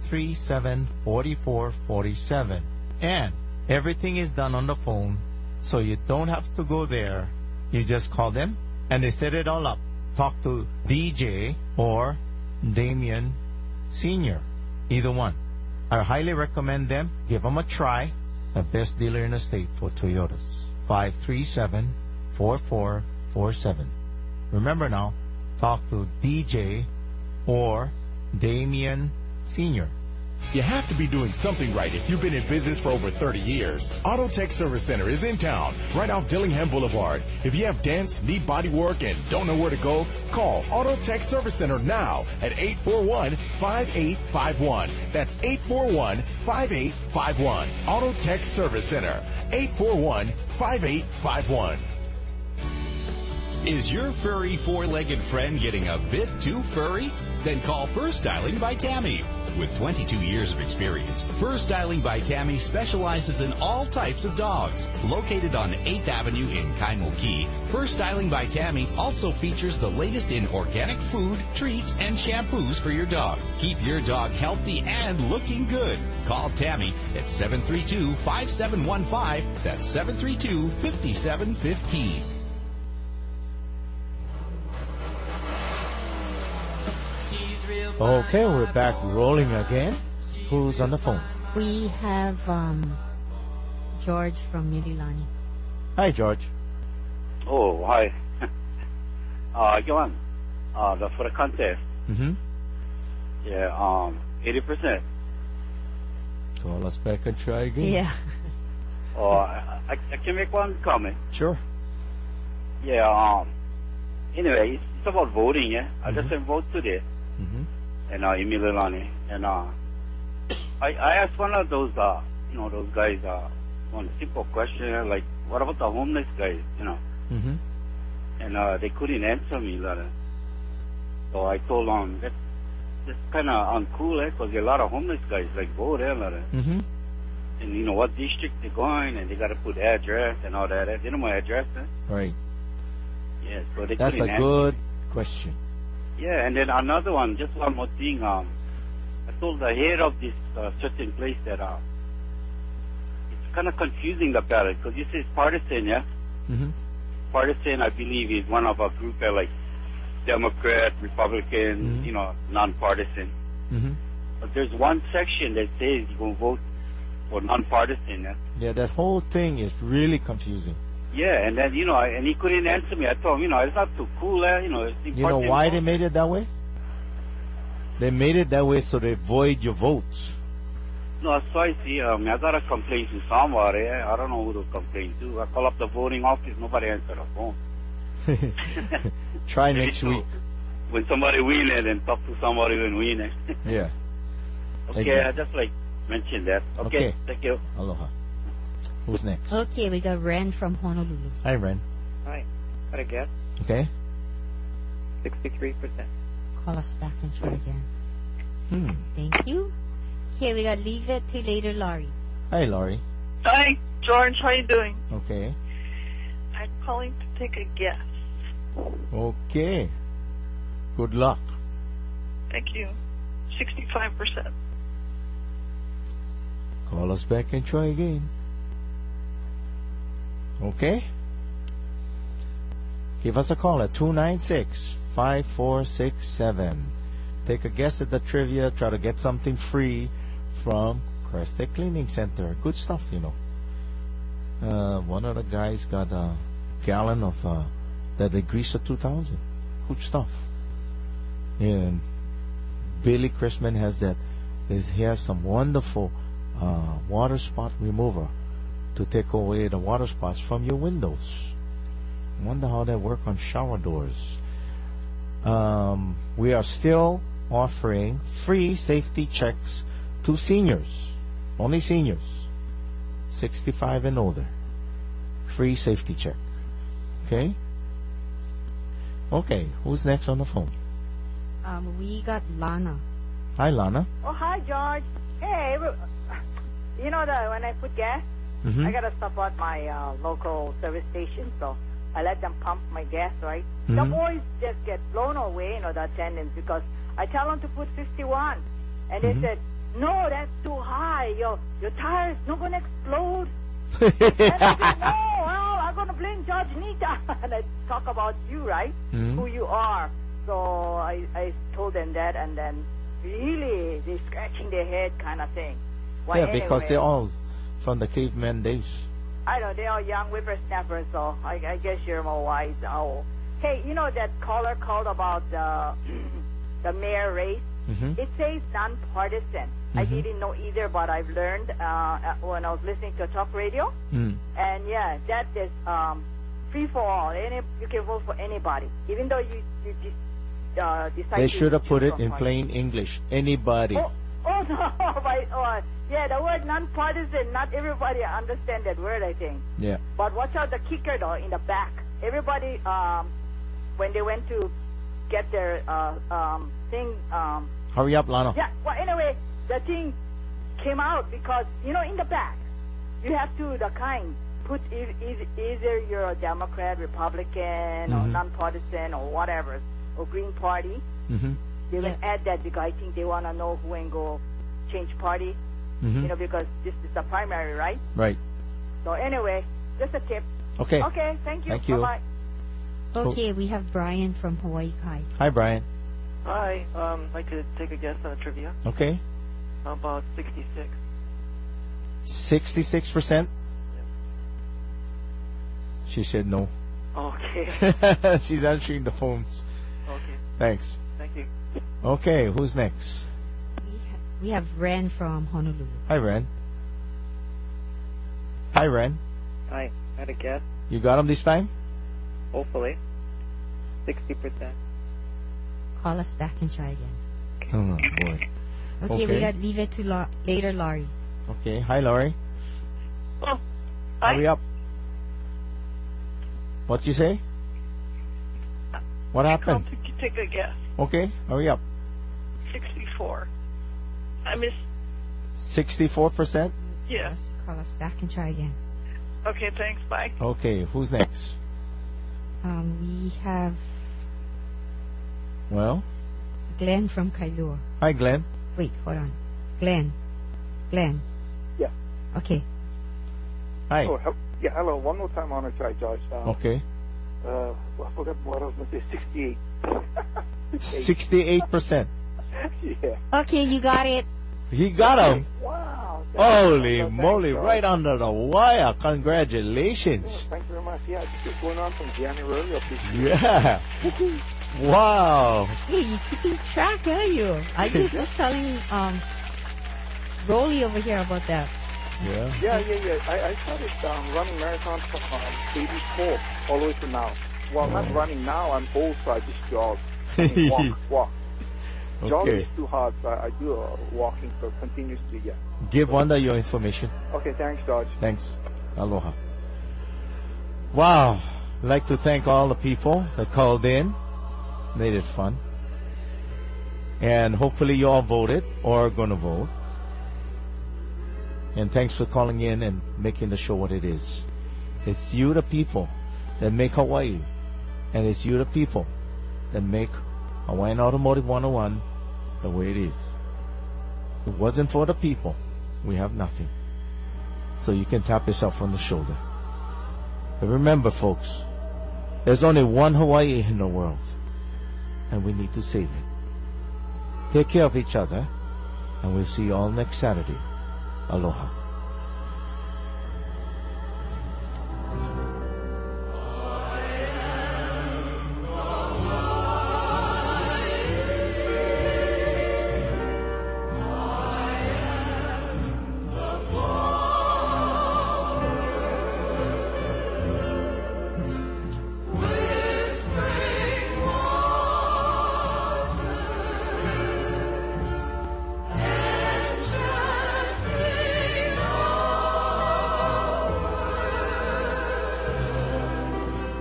537-4447. And everything is done on the phone, so you don't have to go there. You just call them, and they set it all up. Talk to DJ or Damien senior, either one. I highly recommend them. Give them a try. The best dealer in the state for Toyotas. 537-4447. Remember now, talk to DJ or Damian Sr. You have to be doing something right if you've been in business for over 30 years. Auto Tech Service Center is in town, right off Dillingham Boulevard. If you have dents, need body work, and don't know where to go, call Auto Tech Service Center now at 841-5851. That's 841-5851. Auto Tech Service Center, 841-5851. Is your furry four-legged friend getting a bit too furry? Then call Fur Styling by Tammy. With 22 years of experience, Fur Styling by Tammy specializes in all types of dogs. Located on 8th Avenue in Kaimoki, Fur Styling by Tammy also features the latest in organic food, treats, and shampoos for your dog. Keep your dog healthy and looking good. Call Tammy at 732-5715. That's 732-5715. Okay, we're back rolling again. Who's on the phone? We have George from Mililani. Hi, George. Oh, hi. Johan, for the contest. Mm-hmm. Yeah, 80%. Call us back and try again. Yeah. I can make one comment. Sure. Yeah, anyway, it's about voting, yeah? I just went vote today. Mm-hmm. And in Mililani. And I asked one of those, those guys, one simple question, like, what about the homeless guys, Mm-hmm. And they couldn't answer me, so I told them, that's kind of uncool, because there are a lot of homeless guys, like, vote, Mm-hmm. And, what district they're going, and they got to put address and all that. They know my address, Right. Yeah, so they That's a couldn't answer good me. question. Yeah, and then another one, just one more thing. I told the head of this certain place that it's kind of confusing the ballot because this is partisan, yeah? Mm-hmm. Partisan, I believe, is one of a group that like Democrat, Republican, non-partisan. Mm-hmm. But there's one section that says you're going to vote for non-partisan, yeah? Yeah, that whole thing is really confusing. Yeah, and then, and he couldn't answer me. I told him, it's not too cool, it's You know why they made it that way? They made it that way so they void your votes. No, so I see. I got a complaint to somebody. I don't know who to complain to. I call up the voting office. Nobody answered the phone. Try next week. When somebody win it and talk to somebody when win it. Yeah. Okay, I just mention that. Okay, thank you. Aloha. Who's next? Okay, we got Ren from Honolulu. Hi, Ren. Hi. Got a guess? Okay. 63%. Call us back and try again. Thank you. Okay, we got Leave It to Later, Laurie. Hi, Laurie. Hi, George. How you doing? Okay. I'm calling to take a guess. Okay. Good luck. Thank you. 65%. Call us back and try again. Okay? Give us a call at 296-5467. Take a guess at the trivia. Try to get something free from Crested Cleaning Center. Good stuff, One of the guys got a gallon of that degreaser 2000. Good stuff. And Billy Chrisman has that. He has some wonderful water spot remover to take away the water spots from your windows. Wonder how that works on shower doors. We are still offering free safety checks to seniors. Only seniors. 65 and older. Free safety check. Okay? Okay, who's next on the phone? We got Lana. Hi, Lana. Oh, hi, George. Hey, when I put gas, Mm-hmm. I got to stop at my local service station, so I let them pump my gas, right? Mm-hmm. The boys just get blown away, the attendants, because I tell them to put 51, and they said, no, that's too high. Your tire's not going to explode. And I said, no, well, I'm going to blame Judge Nita. And I talk about you, right? Mm-hmm. Who you are. So I told them that, and then really, they're scratching their head kind of thing. Well, Yeah, because anyway, they're all from the caveman days. I know, they're all young whippersnappers, so I guess you're more wise. Oh. Hey, you know that caller called about the mayor race? Mhm. It says nonpartisan. I didn't know either, but I've learned when I was listening to talk radio. Mm. And yeah, that is free for all. You can vote for anybody, even though you decide. They to should have put choose it one in party. plain English. Anybody. Oh no! Right? Yeah, the word nonpartisan. Not everybody understand that word, I think. Yeah. But watch out, the kicker though in the back. Everybody, when they went to get their thing. Hurry up, Lano. Yeah. Well, anyway, the thing came out because in the back, you have to put either you're a Democrat, Republican, or nonpartisan, or whatever, or Green Party. Mm-hmm. They will add that because I think they want to know who ain't go change party. Mhm. Because this is the primary, right? Right. So anyway, just a tip. Okay. Okay. Thank you. Thank you. Bye-bye. Okay, we have Brian from Hawaii Kai. Hi, Brian. Hi, I'd like to take a guess on a trivia. Okay. How about 66? 66%? She said no. Okay. She's answering the phones. Okay. Thanks. Thank you. Okay, who's next? We have Ren from Honolulu. Hi, Ren. Hi, Ren. Hi, I had a guess. You got him this time? Hopefully. 60%. Call us back and try again. Oh, boy. Okay, we got leave it to later, Laurie. Okay. Hi, Laurie. Oh, Hurry up. What you say? What happened? Take a guess. Okay, hurry up. 64. I missed. 64%? Yes. Call us back and try again. Okay, thanks. Bye. Okay, who's next? We have Well, Glenn from Kailua. hi, Glenn. Wait, hold on. Glenn. Yeah. Okay. Hi. Oh, yeah, hello. One more time on a try, Josh. Okay. I forgot what I was going to say. 68%. Yeah. Okay, you got it. He got him. Wow. Holy moly, right under the wire. Congratulations. Thank you very much. Yeah, it's going on from January of this year. Yeah. Wow. Hey, you keeping track, are you? I just was telling Rolly over here about that. Yeah. Yeah. I started running marathons from 84 all the way to now. Well, not running now. I'm old, so I just jog. Walk. Jogging Okay. is too hard, so I do walking so continuously, yeah. Give Wanda your information. Okay, thanks, George. Thanks. Aloha. Wow. I'd like to thank all the people that called in. Made it fun. And hopefully you all voted or are going to vote. And thanks for calling in and making the show what it is. It's you, the people, that make Hawaii. And it's you, the people, that make Hawaiian Automotive 101 the way it is. If it wasn't for the people, we have nothing. So you can tap yourself on the shoulder. But remember, folks, there's only one Hawaii in the world, and we need to save it. Take care of each other, and we'll see you all next Saturday. Aloha.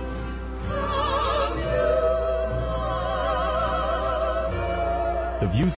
The views